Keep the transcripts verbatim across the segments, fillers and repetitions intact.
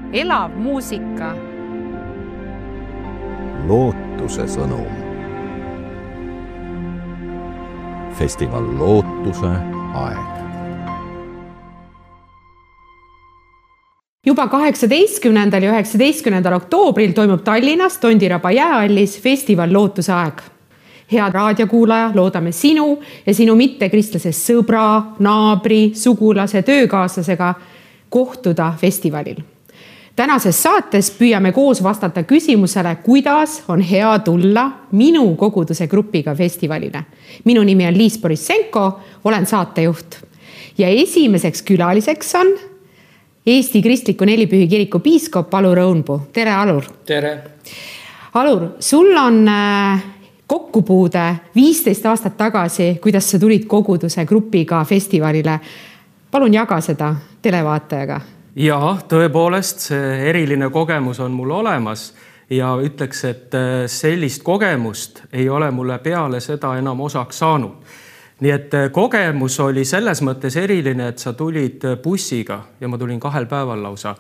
elav muusika. Lootuse sõnum. Festival Lootuse aeg. Juba kaheksateistkümnendal ja üheksateistkümnendal oktoobril toimub Tallinnas Tondiraba jäähallis festival Lootuse aeg. Head raadiokuulaja, loodame sinu ja sinu mittekristlase sõbra, naabri, sugulase, töökaaslasega kohtuda festivalil. Tänases saates püüame koos vastata küsimusele, kuidas on hea tulla minu koguduse grupiga festivalile. Minu nimi on Liis Borissenko, olen saatejuht. Ja esimeseks külaliseks on Eesti Kristliku Nelipühi kiriku piiskop Alur Õunpuu. Tere, Alur! Tere! Alur, sul on kokkupuude viisteist aastat tagasi, kuidas sa tulid koguduse grupiga festivalile. Palun jaga seda televaatajaga. Jaa, tõepoolest, see eriline kogemus on mul olemas ja ütleks, et sellist kogemust ei ole mulle peale seda enam osaks saanud. Nii et kogemus oli selles mõttes eriline, et sa tulid bussiga ja ma tulin kahel päeval lausa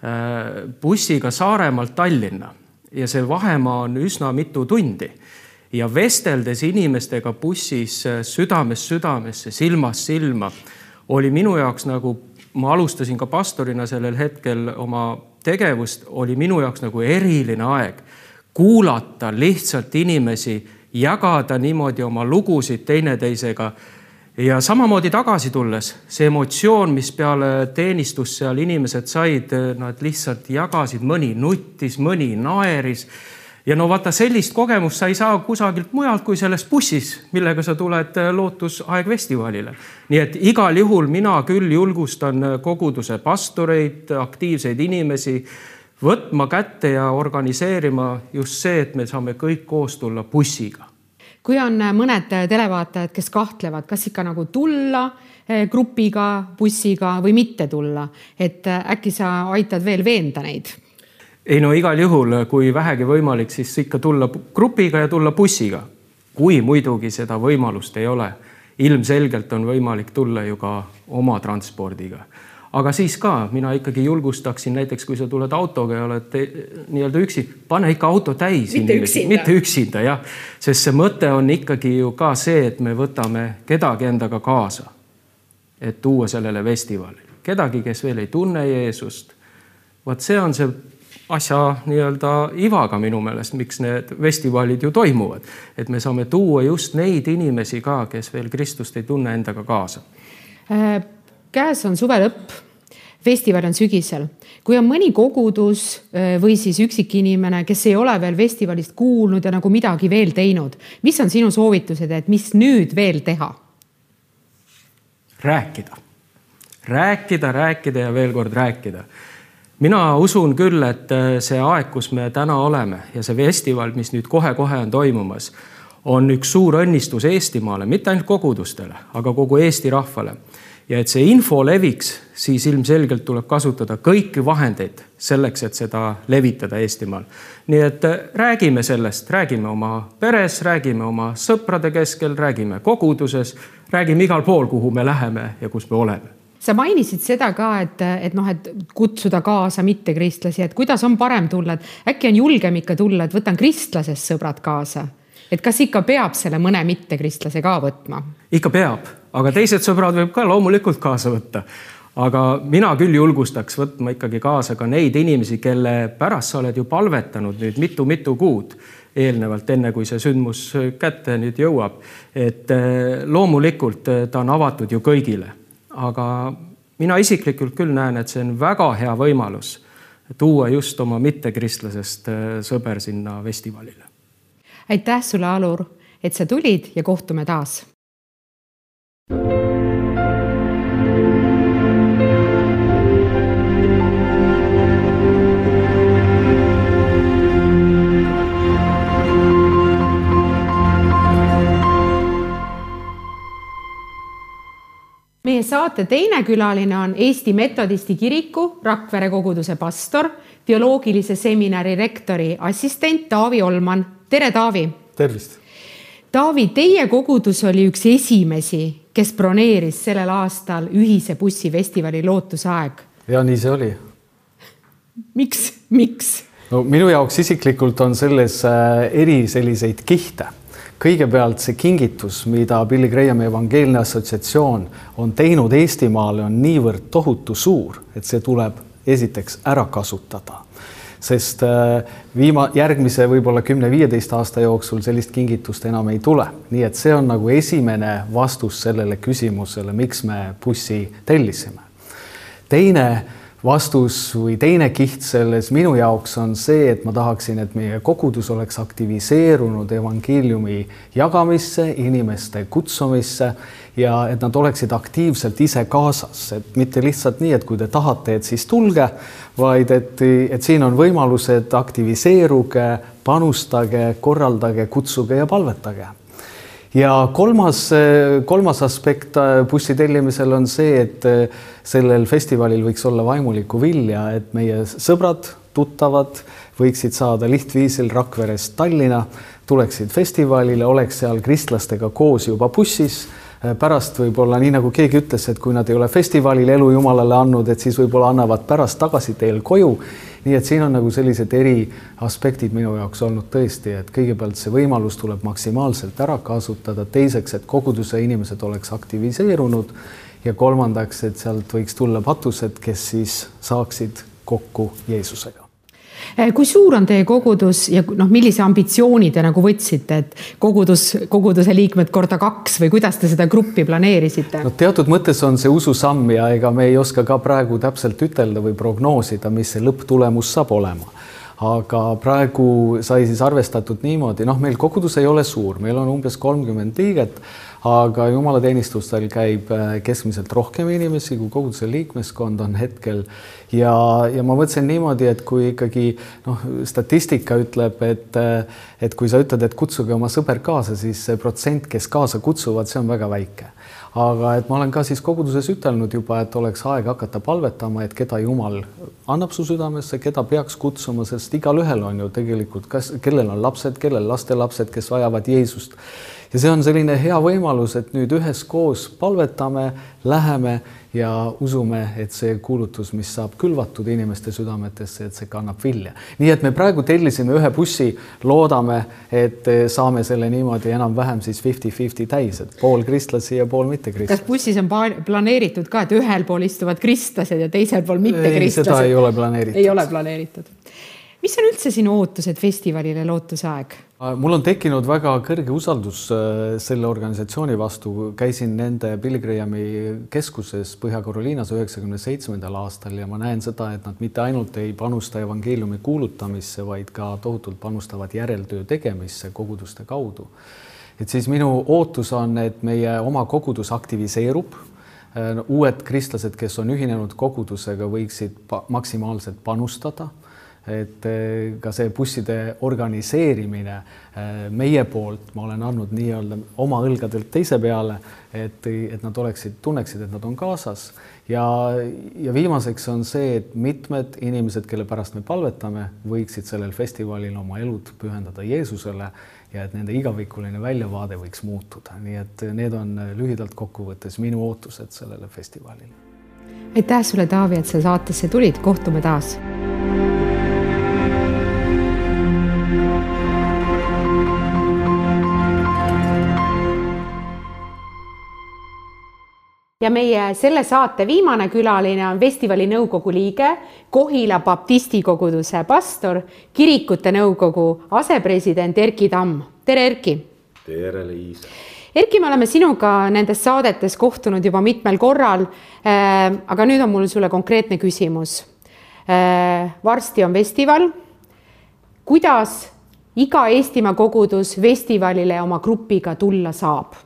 bussiga Saaremaalt Tallinna ja see vahemaa on üsna mitu tundi ja vesteldes inimestega bussis südames südamesse, silmas silma oli minu jaoks nagu ma alustasin ka pastorina sellel hetkel oma tegevust, oli minu jaoks nagu eriline aeg kuulata lihtsalt inimesi, jagada niimoodi oma lugusid teineteisega ja samamoodi tagasi tulles see emotsioon, mis peale teenistus seal inimesed said, nad lihtsalt jagasid, mõni nuttis, mõni naeris ja no vaata sellist kogemust sa ei saa kusagilt mujalt kui selles bussis, millega sa tuled Lootusaeg festivalile. Nii et igal juhul mina küll julgustan koguduse pastoreid, aktiivseid inimesi võtma kätte ja organiseerima just see, et me saame kõik koos tulla bussiga. Kui on mõned televaatajad, kes kahtlevad, kas ikka nagu tulla grupiga, bussiga või mitte tulla, et äkki sa aitad veel veenda neid? Ei no igal juhul, kui vähegi võimalik, siis ikka tulla grupiga ja tulla bussiga. Kui muidugi seda võimalust ei ole, ilmselgelt on võimalik tulla ju ka oma transpordiga. Aga siis ka, mina ikkagi julgustaksin näiteks, kui sa tuled autoga ja oled nii-öelda üksi, pane ikka auto täis. Mitte üksinda. Mitte üksinda, jah. Sest see mõte on ikkagi ju ka see, et me võtame kedagi endaga kaasa, et tuua sellele festivalile. Kedagi, kes veel ei tunne Jeesust. Vaat see on see asja nii-öelda ivaga minu meelest, miks need festivalid ju toimuvad. Et me saame tuua just neid inimesi ka, kes veel Kristust ei tunne endaga kaasa. Käes on suve lõpp, festival on sügisel. Kui on mõni kogudus või siis üksik inimene, kes ei ole veel festivalist kuulnud ja nagu midagi veel teinud, mis on sinu soovitused, et mis nüüd veel teha? Rääkida. Rääkida, rääkida ja veel kord rääkida. Mina usun küll, et see aeg, kus me täna oleme ja see festival, mis nüüd kohe-kohe on toimumas, on üks suur õnnistus Eestimaale, mitte ainult kogudustele, aga kogu Eesti rahvale. Ja et see info leviks, siis ilmselgelt tuleb kasutada kõiki vahendeid selleks, et seda levitada Eestimaal. Nii et räägime sellest, räägime oma peres, räägime oma sõprade keskel, räägime koguduses, räägime igal pool, kuhu me läheme ja kus me oleme. Sa mainisid seda ka, et, et, noh, et kutsuda kaasa mitte kristlasi, et kuidas on parem tulla, et äkki on julgem ikka tulla, et võtan kristlasest sõbrad kaasa. Et kas ikka peab selle mõne mitte kristlase ka võtma? Ikka peab, aga teised sõbrad võib ka loomulikult kaasa võtta. Aga mina küll julgustaks võtma ikkagi kaasa ka neid inimesi, kelle pärast sa oled ju palvetanud nüüd mitu-mitu kuud eelnevalt, enne kui see sündmus kätte nüüd jõuab. Et loomulikult ta on avatud ju kõigile. Aga mina isiklikult küll näen, et see on väga hea võimalus tuua just oma mittekristlasest sõber sinna festivalile. Aitäh sulle, Alur, et sa tulid ja kohtume taas. Meie saate teine külaline on Eesti Metodisti kiriku Rakvere koguduse pastor, teoloogilise seminari rektori assistent Taavi Olman. Tere, Taavi! Tervist! Taavi, teie kogudus oli üks esimesi, kes broneeris sellel aastal ühise bussifestivali Lootuse aeg. Ja nii see oli. Miks? Miks? No, minu jaoks isiklikult on selles eri selliseid kihte. Kõigepealt see kingitus, mida Billy Grahami Evangeelne Assotsiatsioon on teinud Eestimaale, on niivõrd tohutu suur, et see tuleb esiteks ära kasutada. Sest viima, järgmise võib-olla kümne viieteist aasta jooksul sellist kingitust enam ei tule. Nii et see on nagu esimene vastus sellele küsimusele, miks me bussi tellisime. Teine vastus või teine kiht selles minu jaoks on see, et ma tahaksin, et meie kogudus oleks aktiviseerunud evangeeliumi jagamisse, inimeste kutsumisse ja et nad oleksid aktiivselt ise kaasas. Et mitte lihtsalt nii, et kui te tahate, et siis tulge, vaid et, et siin on võimalused aktiviseeruge, panustage, korraldage, kutsuge ja palvetage. Ja kolmas, kolmas aspekt bussi tellimisel on see, et sellel festivalil võiks olla vaimuliku vilja, et meie sõbrad, tuttavad võiksid saada lihtviisil Rakverest Tallinna, tuleksid festivalile, oleks seal kristlastega koos juba bussis. Pärast võib-olla nii nagu keegi ütles, et kui nad ei ole festivalil elu Jumalale andnud, et siis võib-olla annavad pärast tagasi teel koju. Nii et siin on nagu sellised eri aspektid minu jaoks olnud tõesti, et kõigepealt see võimalus tuleb maksimaalselt ära kasutada, teiseks, et koguduse inimesed oleks aktiviseerunud ja kolmandaks, et sealt võiks tulla patused, kes siis saaksid kokku Jeesusega. Kui suur on teie kogudus ja noh, millise ambitsiooni te nagu võtsite, et kogudus, koguduse liikmed korda kaks või kuidas te seda gruppi planeerisite? No, teatud mõttes on see ususamm ja ega me ei oska ka praegu täpselt ütelda või prognoosida, mis see lõpptulemus saab olema. Aga praegu sai siis arvestatud niimoodi, noh, meil kogudus ei ole suur, meil on umbes kolmkümmend liiget, aga jumalateenistustel käib keskmiselt rohkem inimesi, kui koguduse liikmeskond on hetkel. Ja, ja ma mõtlesin niimoodi, et kui ikkagi noh, statistika ütleb, et, et kui sa ütled, et kutsuge oma sõber kaasa, siis see protsent, kes kaasa kutsuvad, see on väga väike. Aga et ma olen ka siis koguduses ütelnud juba, et oleks aeg hakata palvetama, et keda Jumal annab su südamesse, keda peaks kutsuma, sest igal ühel on ju tegelikult, kas, kellel on lapsed, kellel lastelapsed, kes vajavad Jeesust. Ja see on selline hea võimalus, et nüüd üheskoos palvetame, läheme ja usume, et see kuulutus, mis saab külvatud inimeste südametesse, et see kannab vilja. Nii et me praegu tellisime ühe bussi, loodame, et saame selle niimoodi enam-vähem siis viiskümmend viiskümmend täis, et pool kristlasi ja pool mitte kristlasi. Kas bussis on planeeritud ka, et ühel pool istuvad kristlased ja teisel pool mitte kristlased? Ei, seda ei ole planeeritud. Ei ole planeeritud. Mis on üldse sinu ootused festivalile Lootusaeg? Mul on tekkinud väga kõrge usaldus selle organisatsiooni vastu. Käisin nende Billy Grahami keskuses Põhja-Karoliinas üheksakümne seitsmendal aastal ja ma näen seda, et nad mitte ainult ei panusta evangeeliumi kuulutamisse, vaid ka tohutult panustavad järeltöö tegemisse koguduste kaudu. Et siis minu ootus on, et meie oma kogudus aktiviseerub. Uued kristlased, kes on ühinenud kogudusega, võiksid maksimaalselt panustada. Et ka see busside organiseerimine meie poolt, ma olen andnud nii-öelda oma õlgadelt teise peale, et, et nad oleksid, tunneksid, et nad on kaasas. Ja, ja viimaseks on see, et mitmed inimesed, kelle pärast me palvetame, võiksid sellel festivalil oma elud pühendada Jeesusele ja et nende igavikuline väljavaade võiks muutuda. Nii et need on lühidalt kokkuvõttes minu ootused sellele festivalile. Aitäh sulle, Taavi, et sa saatesse tulid. Kohtume taas. Ja meie selle saate viimane külaline on festivali nõukogu liige, Kohila Baptisti koguduse pastor, kirikute nõukogu asepresident Erki Tamm. Tere, Erki! Tere, Liisa! Erki, me oleme sinuga nendes saadetes kohtunud juba mitmel korral, aga nüüd on mul sulle konkreetne küsimus. Varsti on festival. Kuidas iga Eestimaa kogudus festivalile oma grupiga tulla saab?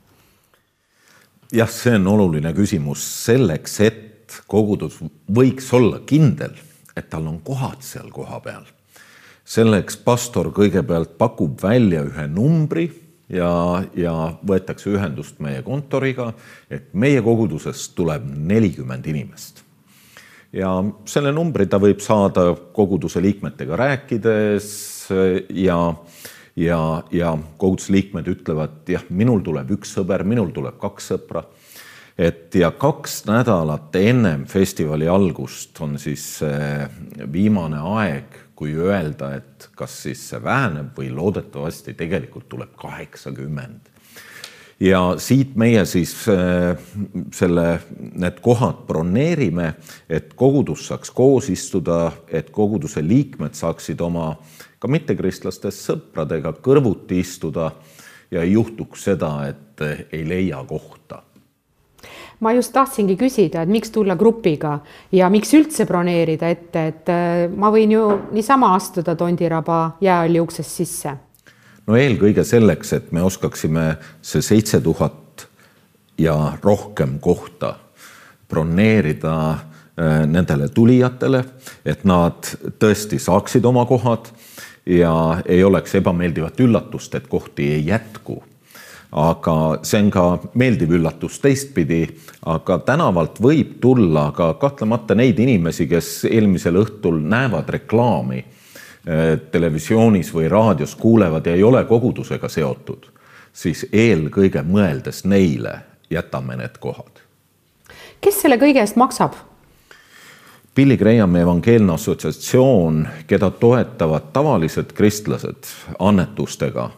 Jah, see on oluline küsimus selleks, et kogudus võiks olla kindel, et tal on kohad seal koha peal. Selleks pastor kõigepealt pakub välja ühe numbri ja, ja võetakse ühendust meie kontoriga, et meie kogudusest tuleb nelikümmend inimest. Ja selle numbri ta võib saada koguduse liikmetega rääkides ja Ja, ja koguduse liikmed ütlevad, jah, minul tuleb üks sõber, minul tuleb kaks sõpra. et ja kaks nädalat ennem festivali algust on siis viimane aeg, kui öelda, et kas siis see väheneb või loodetavasti tegelikult tuleb kaheksakümmend. Ja siit meie siis selle, need kohad broneerime, et kogudus saaks koos istuda, et koguduse liikmed saaksid oma ka mittekristlastest sõpradega kõrvuti istuda ja ei juhtuks seda, et ei leia kohta. Ma just tahtsingi küsida, et miks tulla grupiga ja miks üldse broneerida ette, et ma võin ju niisama astuda Tondiraba jääalli uksest sisse. No eelkõige selleks, et me oskaksime see seitse tuhat ja rohkem kohta broneerida nendele tulijatele, et nad tõesti saaksid oma kohad ja ei oleks ebameeldivat üllatust, et kohti ei jätku. Aga see on ka meeldiv üllatus teistpidi, aga tänavalt võib tulla ka kahtlemata neid inimesi, kes eelmisel õhtul näevad reklaami televisioonis või raadios, kuulevad ja ei ole kogudusega seotud, siis eelkõige mõeldes neile jätame need kohad. Kes selle kõige eest maksab? Billy Grahami evangeelne assotsiatsioon, keda toetavad tavalised kristlased annetustega,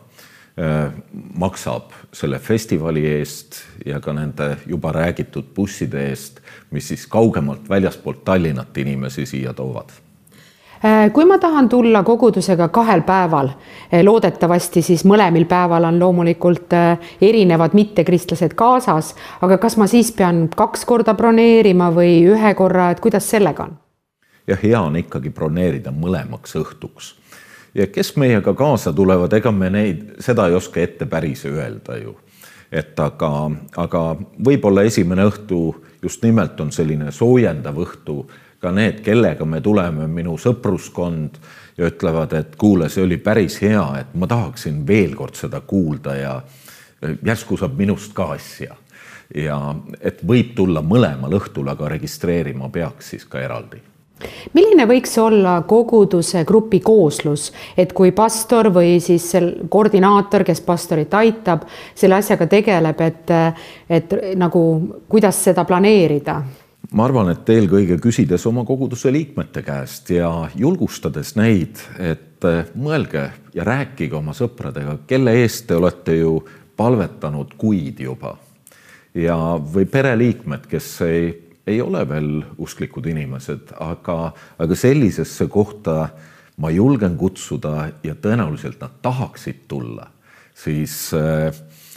maksab selle festivali eest ja ka nende juba räägitud busside eest, mis siis kaugemalt väljaspoolt Tallinnat inimesi siia toovad. Kui ma tahan tulla kogudusega kahel päeval, loodetavasti siis mõlemil päeval on loomulikult erinevad mittekristlased kaasas, aga kas ma siis pean kaks korda broneerima või ühe korra, et kuidas sellega on? Ja hea on ikkagi broneerida mõlemaks õhtuks. Ja kes meiega kaasa tulevad, ega me neid, seda ei oska ette päris öelda ju. Et aga, aga võib-olla esimene õhtu just nimelt on selline soojendav õhtu, ka need, kellega me tuleme, minu sõpruskond ja ütlevad, et kuule, see oli päris hea, et ma tahaksin veel kord seda kuulda ja järsku saab minust ka asja. Ja et võib tulla mõlemal õhtul, aga registreerima peaks siis ka eraldi. Milline võiks olla koguduse grupi kooslus, et kui pastor või siis koordinaator, kes pastorit aitab, selle asjaga tegeleb, et, et nagu, kuidas seda planeerida? Ma arvan, et eelkõige küsides oma koguduse liikmete käest ja julgustades neid, et mõelge ja rääkige oma sõpradega, kelle eest te olete ju palvetanud kuid juba. Ja või pereliikmed, kes ei ei ole veel usklikud inimesed, aga, aga sellisesse kohta ma julgen kutsuda ja tõenäoliselt nad tahaksid tulla, siis äh,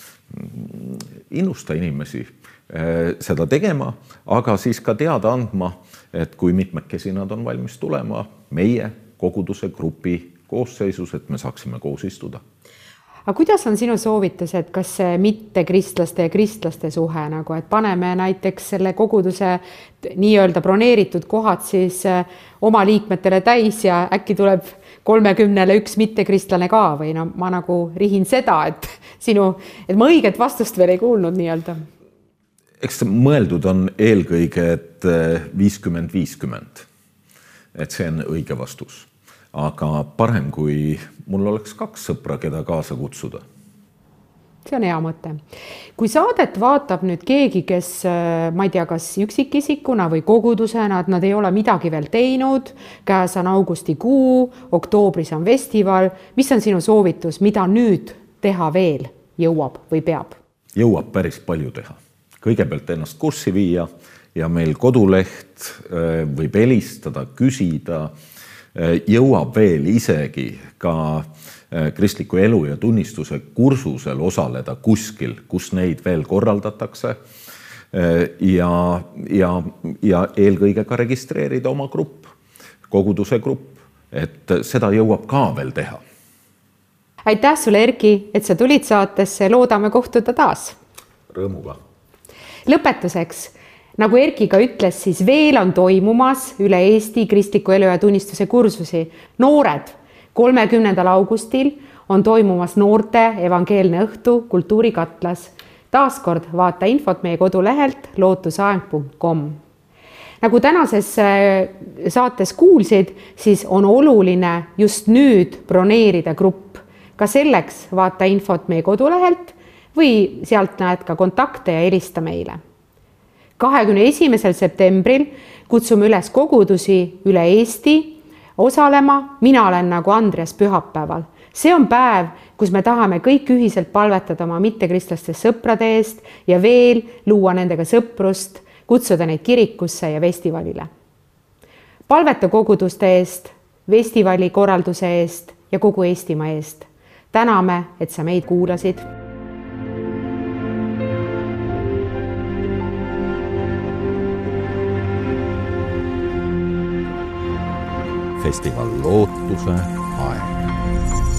innusta inimesi äh, seda tegema, aga siis ka teada andma, et kui mitmekesi nad on valmis tulema meie koguduse grupi koosseisus, et me saaksime koos istuda. Aga kuidas on sinu soovitus, et kas see mitte kristlaste ja kristlaste suhe, nagu, et paneme näiteks selle koguduse nii-öelda broneeritud kohad siis oma liikmetele täis ja äkki tuleb kolmekümnele üks mittekristlane ka või no ma nagu rihin seda, et, sinu, et ma õiget vastust veel ei kuulnud nii-öelda. Eks mõeldud on eelkõige, et viiskümmend viiskümmend, et see on õige vastus. Aga parem, kui mul oleks kaks sõpra, keda kaasa kutsuda. See on hea mõte. Kui saadet vaatab nüüd keegi, kes, ma ei tea, kas üksikisikuna või kogudusena, et nad ei ole midagi veel teinud, käes on augustikuu, oktoobris on festival, mis on sinu soovitus, mida nüüd teha veel jõuab või peab? Jõuab päris palju teha. Kõigepealt ennast kurssi viia ja meil koduleht võib helistada, küsida, jõuab veel isegi ka kristliku elu ja tunnistuse kursusel osaleda kuskil, kus neid veel korraldatakse ja, ja, ja eelkõige ka registreerida oma grupp, koguduse grupp, et seda jõuab ka veel teha. Aitäh sulle, Erki, et sa tulid saatesse, loodame kohtuda taas. Rõõmuga. Lõpetuseks. Nagu Erki ka ütles, siis veel on toimumas üle Eesti kristliku elu ja tunnistuse kursusi. Noored, kolmekümnendal augustil on toimumas noorte evangeelne õhtu kultuurikatlas. Taaskord vaata infot meie kodulehelt lootusaeg punkt com. Nagu tänases saates kuulsid, siis on oluline just nüüd broneerida grupp. Ka selleks vaata infot meie kodulehelt või sealt näed ka kontakte ja helista meile. kahekümne esimesel septembril kutsume üles kogudusi üle Eesti osalema. Mina olen nagu Andres pühapäeval. See on päev, kus me tahame kõik ühiselt palvetada oma mittekristlaste sõprade eest ja veel luua nendega sõprust, kutsuda neid kirikusse ja festivalile. Palveta koguduste eest, festivali korralduse eest ja kogu Eestimaa eest. Täname, et sa meid kuulasid. Festival Lootuse aeg.